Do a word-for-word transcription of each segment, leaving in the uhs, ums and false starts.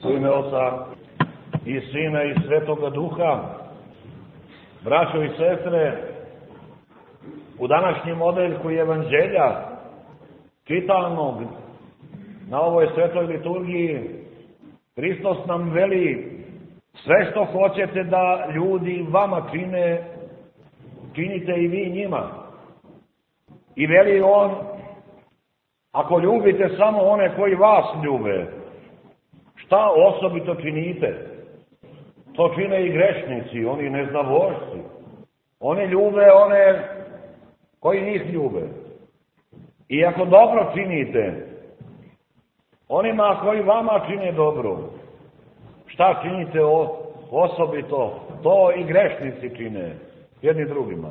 U ime Oca i Sina i Svetoga Duha, braćo i sestre, u današnjem odeljku Evanđelja, čitanog na ovoj svetoj liturgiji, Hristos nam veli: sve što hoćete da ljudi vama čine, činite i vi njima. I veli on: ako ljubite samo one koji vas ljube, šta osobito činite? To čine i grešnici, oni neznavošci. Oni ljube one koji njih ljube. I ako dobro činite onima koji vama čine dobro, šta činite osobito? To i grešnici čine jedni drugima.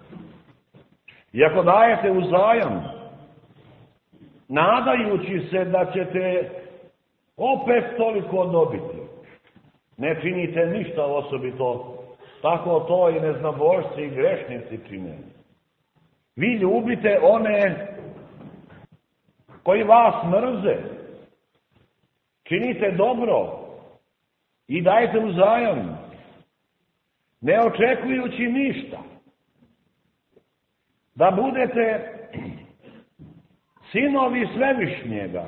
I ako dajete uzajam, nadajući se da ćete opet toliko dobiti, ne činite ništa osobito, tako to i neznabošci i grešnici čine. Vi ljubite one koji vas mrze, činite dobro i dajte uzajam, ne očekujući ništa, da budete sinovi Svevišnjega,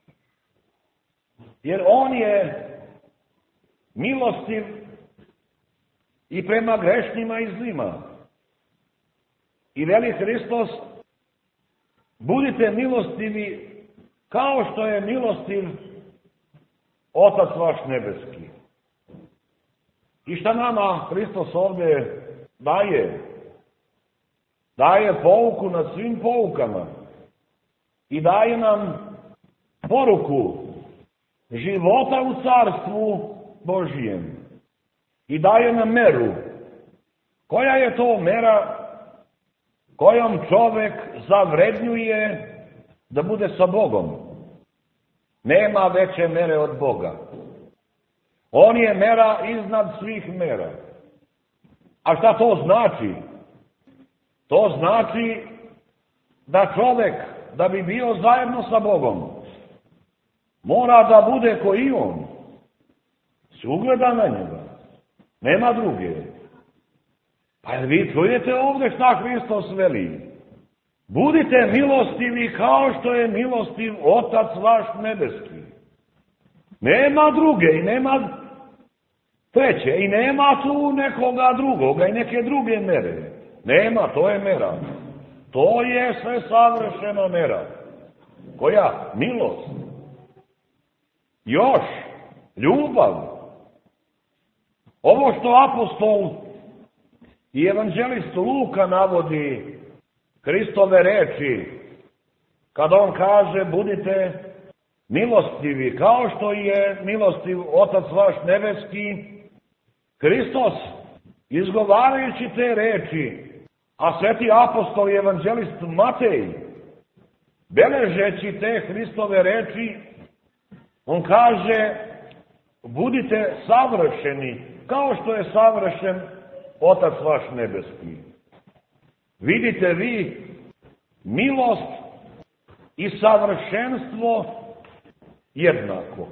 jer on je milostiv i prema grešnima i zlima. I veli Hristos: budite milostivi kao što je milostiv Otac vaš nebeski. I šta nama Hristos ovdje daje? Daje pouku nad svim poukama i daje nam poruku života u Carstvu Božijem. I daje nam meru. Koja je to mera kojom čovek zavrednjuje da bude sa Bogom? Nema veće mere od Boga. On je mera iznad svih mera. A šta to znači? To znači da čovek, da bi bio zajedno sa Bogom, mora da bude ko i on. Se ugleda na njega. Nema druge. Pa jer vi čujete ovdje šta Hristos veli? Budite milostivi kao što je milostiv Otac vaš nebeski. Nema druge i nema treće i nema tu nekoga drugoga i neke druge mere. Nema, to je mera. To je sve savršena mera. Koja? Milost. Još, ljubav. Ovo što apostol i evanđelist Luka navodi Hristove reči, kada on kaže: budite milostivi kao što je milostiv Otac vaš nebeski, Hristos, izgovarajući te reči, a sveti apostol i evanđelist Matej, beležeći te Hristove reči, on kaže: budite savršeni kao što je savršen Otac vaš nebeski. Vidite vi milost i savršenstvo jednako.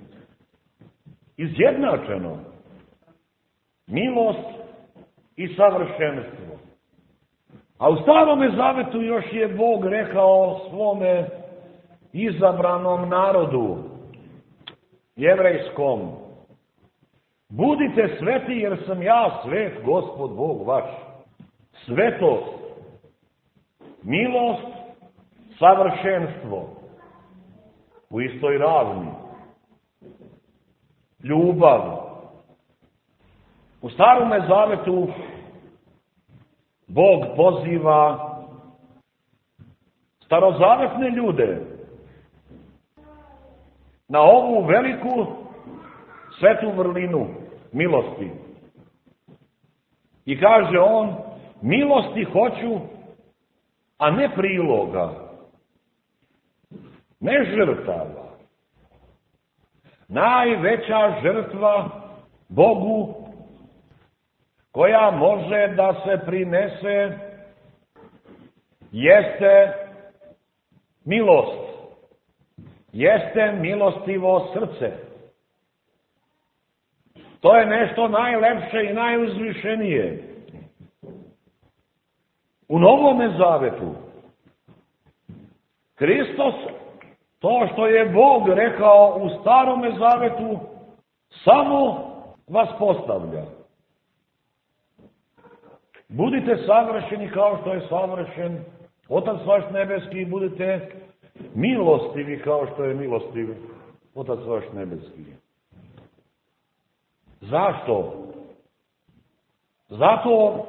Izjednačeno. Milost i savršenstvo. A u Starome Zavetu još je Bog rekao svome izabranom narodu, jevrejskom: budite sveti jer sam ja svet, Gospod Bog vaš. Svetost, milost, savršenstvo u istoj ravni. Ljubav. U Starome Zavetu Bog poziva starozavetne ljude na ovu veliku svetu vrlinu milosti. I kaže on: milosti hoću, a ne priloga, ne žrtava. Najveća žrtva Bogu koja može da se prinese jeste milost, jeste milostivo srce. To je nešto najlepše i najuzvišenije. U Novome Zavetu Hristos, to što je Bog rekao u Starome Zavetu, samo vas postavlja. Budite savršeni kao što je savršen Otac vaš nebeski, budite milostivi kao što je milostiv Otac vaš nebeski. Zašto? Zato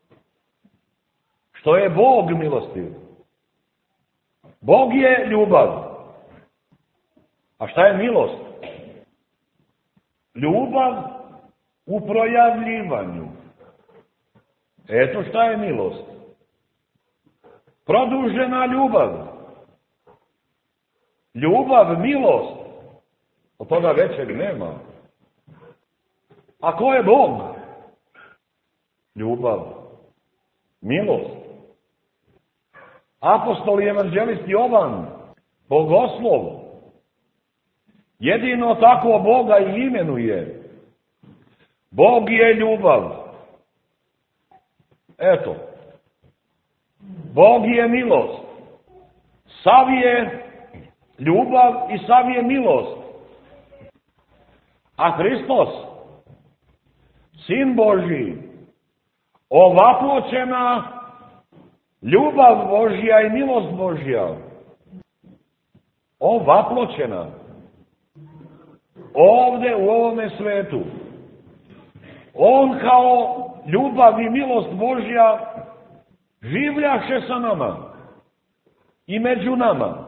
što je Bog milostiv. Bog je ljubav. A šta je milost? Ljubav u projavljivanju. Eto šta je milost. Produžena ljubav. Ljubav, milost. Od toga većeg nema. A ko je Bog? Ljubav. Milost. Apostol i evanđelist Jovan, bogoslov, jedino tako Boga i imenuje. Bog je ljubav. Eto. Bog je milost. Sav je ljubav i sav je milost. A Hristos, Sin Božji, ovaploćena ljubav Božja i milost Božja. Ovaploćena. Ovde u ovome svetu. On kao ljubav i milost Božja življaše sa nama i među nama.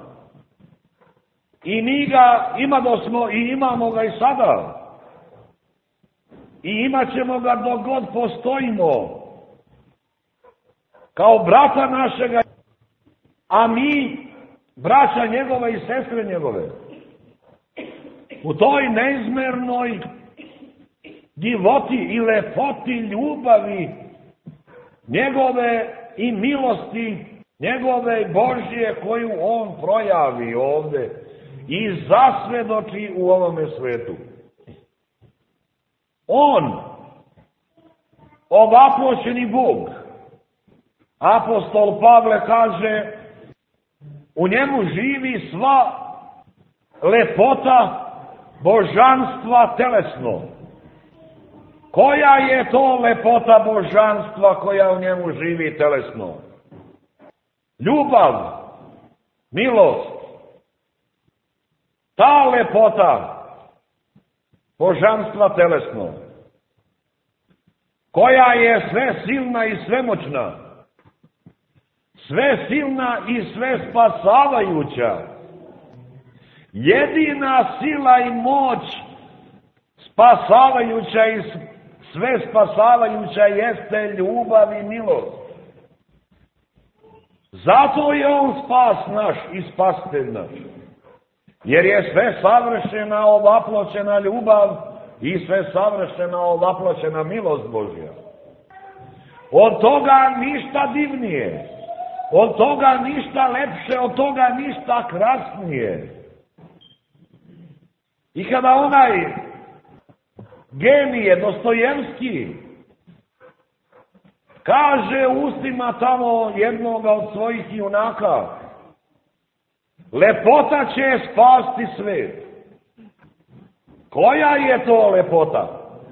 I mi ga imadosmo i imamo ga i sada. I imat ćemo ga dok god postojimo. Kao brata našega, a mi braća njegove i sestre njegove. U toj neizmernoj divoti i lepoti ljubavi njegove i milosti njegove Božje koju on projavi ovde i zasvedoči u ovome svetu. On, ovaploćeni Bog, apostol Pavle kaže, u njemu živi sva lepota božanstva telesno. Koja je to lepota božanstva koja u njemu živi telesno? Ljubav, milost. Ta lepota božanstva telesno, koja je sve silna i svemoćna, sve silna i sve spasavajuća, jedina sila i moć spasavajuća i sve spasavajuća jeste ljubav i milost. Zato je on spas naš i spasitelj naš. Jer je sve savršena ovaploćena ljubav i sve savršena ovaploćena milost Božja. Od toga ništa divnije, od toga ništa lepše, od toga ništa krasnije. I kada onaj genije Dostojevski kaže ustima tamo jednoga od svojih junaka, lepota će spasti svet. Koja je to lepota?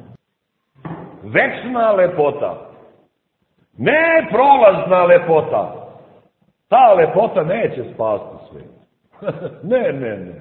Večna lepota. Ne prolazna lepota. Ta lepota neće spasti svet. ne, ne, ne.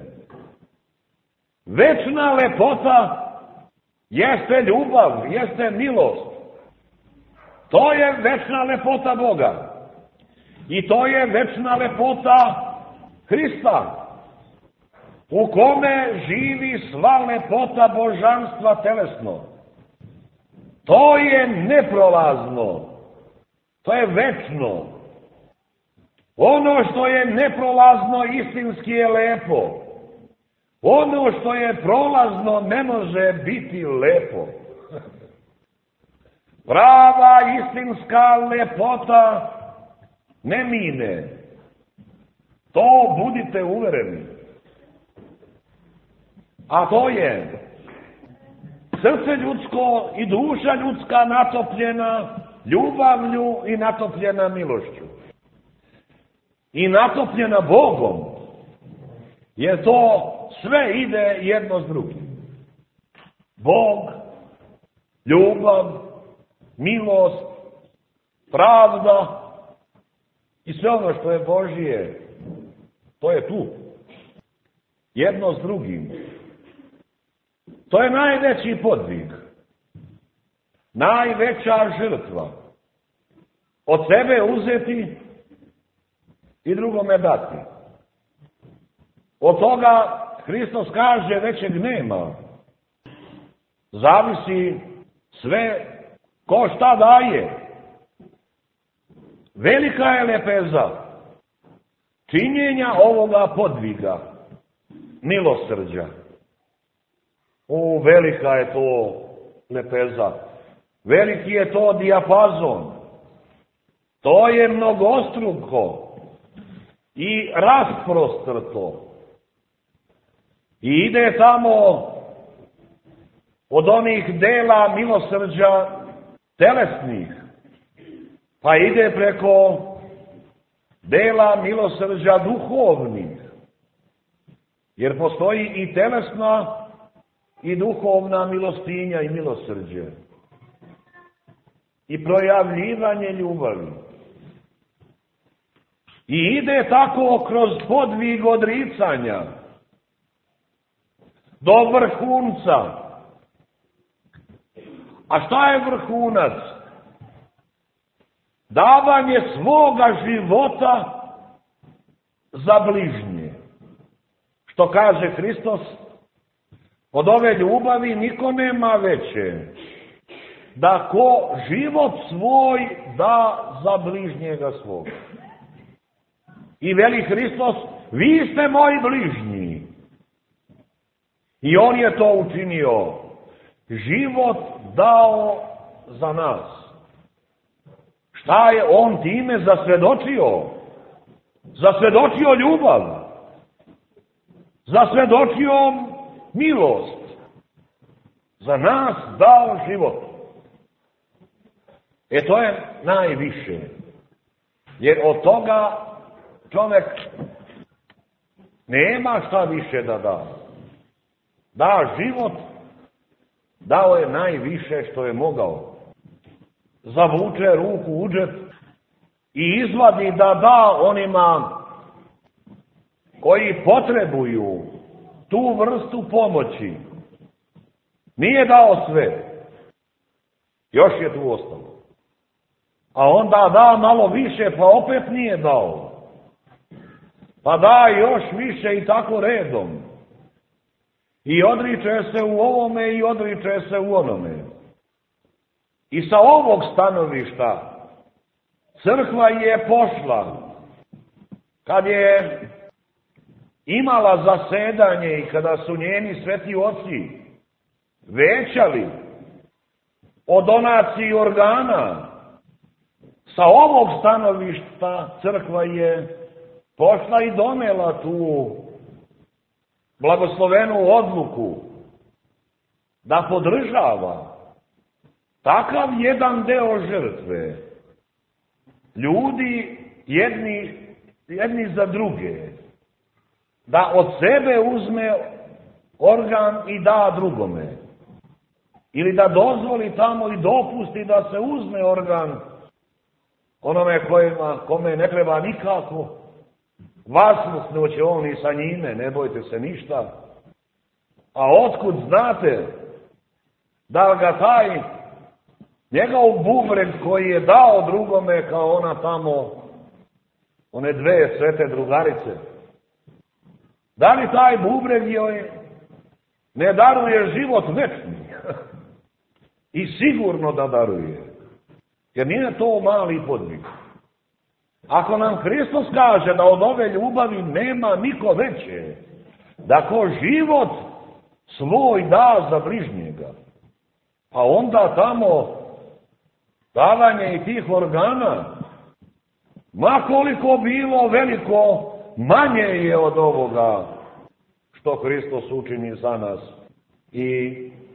Večna lepota jeste ljubav, jeste milost. To je večna lepota Boga. I to je večna lepota Hrista, u kome živi sva lepota božanstva telesno. To je neprolazno. To je večno. Ono što je neprolazno istinski je lepo. Ono što je prolazno ne može biti lepo. Prava istinska lepota ne mine. To budite uvereni. A to je srce ljudsko i duša ljudska natopljena ljubavlju i natopljena milošću. I natopljena Bogom, jer to sve ide jedno s drugim. Bog, ljubav, milost, pravda i sve ono što je Božije, to je tu. Jedno s drugim. To je najveći podvig. Najveća žrtva. Od sebe uzeti i drugome dati. Od toga Hristos kaže većeg nema. Zavisi sve ko šta daje. Velika je lepeza činjenja ovoga podviga, milosrđa. O, velika je to lepeza. Veliki je to dijapazon. To je mnogostruko i rasprostrto. I ide tamo od onih dela milosrđa telesnih, pa ide preko dela milosrđa duhovnih. Jer postoji i telesna i duhovna milostinja i milosrđe. I projavljivanje ljubavi. I ide tako kroz podvig odricanja do vrhunca. A šta je vrhunac? Davanje svoga života za bližnje. Što kaže Hristos, od ove ljubavi niko nema veće, da ko život svoj da za bližnjega svoga. I veli Hristos, vi ste moji bližnji. I on je to učinio. Život dao za nas. Šta je on time zasvedočio? Zasvedočio ljubav. Zasvedočio milost. Za nas dao život. E to je najviše. Jer od toga čovjek nema šta više da da. Da život, dao je najviše što je mogao. Zavuče ruku u džep i izvadi da da onima koji potrebuju tu vrstu pomoći. Nije dao sve. Još je tu ostalo. A onda da malo više, pa opet nije dao. Pa da još više i tako redom. I odriče se u ovome i odriče se u onome. I sa ovog stanovišta crkva je pošla, kad je imala zasedanje i kada su njeni sveti oci većali o donaciji organa, sa ovog stanovišta crkva je pošla i donela tu blagoslovenu odluku da podržava takav jedan deo žrtve. Ljudi jedni, jedni za druge. Da od sebe uzme organ i da drugome. Ili da dozvoli tamo i dopusti da se uzme organ onome kojima, kome ne treba nikako. Vasno će on i sa njime, ne bojte se ništa. A otkud znate da ga taj njegov bubreg koji je dao drugome kao ona tamo, one dve svete drugarice, da li taj bubreg joj ne daruje život večni? I sigurno da daruje. Jer nije to mali podvig. Ako nam Hristos kaže da od ove ljubavi nema niko veće, da ko život svoj da za bližnjega, pa onda tamo davanje i tih organa, ma koliko bilo veliko, manje je od ovoga što Hristos učini za nas. I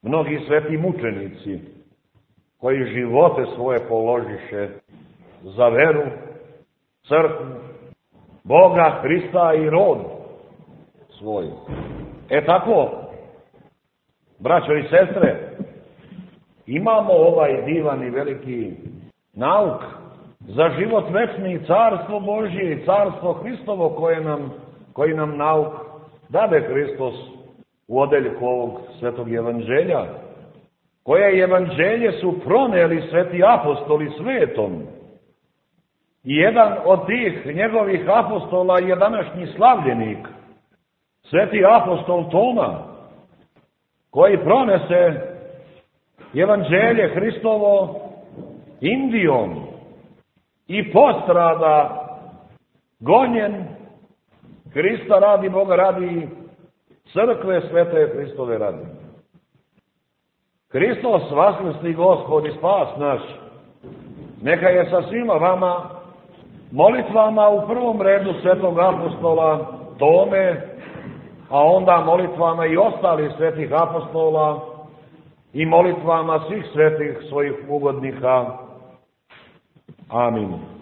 mnogi sveti mučenici, koji živote svoje položiše za veru, crkvu, Boga, Hrista i rod svoj. E tako, braćo i sestre, imamo ovaj divan i veliki nauk za život večni, carstvo Božje i carstvo Hristovo koje nam, koji nam nauk dade Hristos u odeljku ovog svetog evanđelja, koje evanđelje su proneli sveti apostoli svetom. I jedan od tih njegovih apostola je današnji slavljenik, sveti apostol Toma, koji pronese evanđelje Hristovo Indijom i postrada gonjen Hrista radi, Boga radi, crkve svete Hristove radi. Hristos, vaskrsli Gospod i spas naš, neka je sa svima vama molitvama u prvom redu svetog apostola Tome, a onda molitvama i ostalih svetih apostola i molitvama svih svetih svojih ugodnika. Amin.